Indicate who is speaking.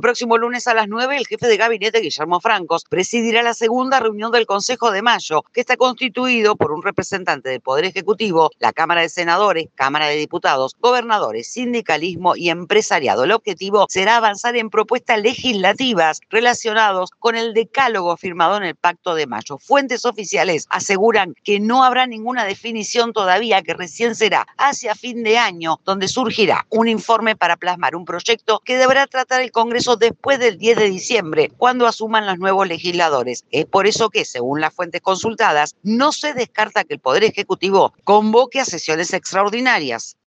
Speaker 1: próximo lunes a las 9, el jefe de gabinete, Guillermo Francos, presidirá la segunda reunión del Consejo de Mayo, que está constituido por un representante del Poder Ejecutivo, la Cámara de Senadores, Cámara de Diputados, gobernadores, sindicalismo y empresariado. El objetivo será avanzar en propuestas legislativas relacionadas con el decálogo firmado en el Pacto de Mayo. Fuentes oficiales aseguran que no habrá ninguna definición todavía, que recién será hacia fin de año donde surgirá un informe para plasmar un proyecto que deberá tratar el Congreso después del 10 de diciembre, cuando asuman los nuevos legisladores. Es por eso que, según las fuentes consultadas, no se descarta que el Poder Ejecutivo convoque a sesiones extraordinarias.